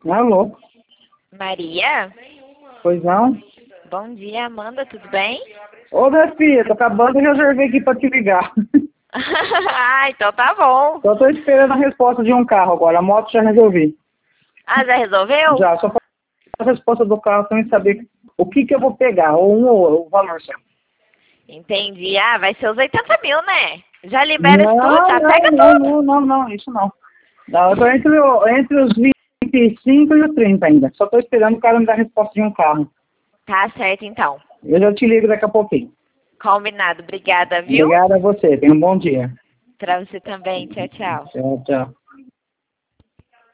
Alô? Maria? Pois não? Bom dia, Amanda, tudo bem? Ô, minha filha, tô acabando de reservar aqui pra te ligar. Ah, então tá bom. Só tô esperando a resposta de um carro agora. A moto já resolvi. Ah, já resolveu? Já, só a resposta do carro pra eu saber o que que eu vou pegar, ou um ou o valor só. Entendi. Ah, vai ser os 80 mil, né? Já libera isso tudo, Não, já não, pega não, tudo. não, não, não, isso não. Não, eu tô entre os 25 e os 30 ainda. Só tô esperando o cara me dar a resposta de um carro. Tá certo, então. Eu já te ligo daqui a pouquinho. Combinado. Obrigada, viu? Obrigado a você. Tenha um bom dia. Pra você também. Tchau, tchau. Tchau, tchau.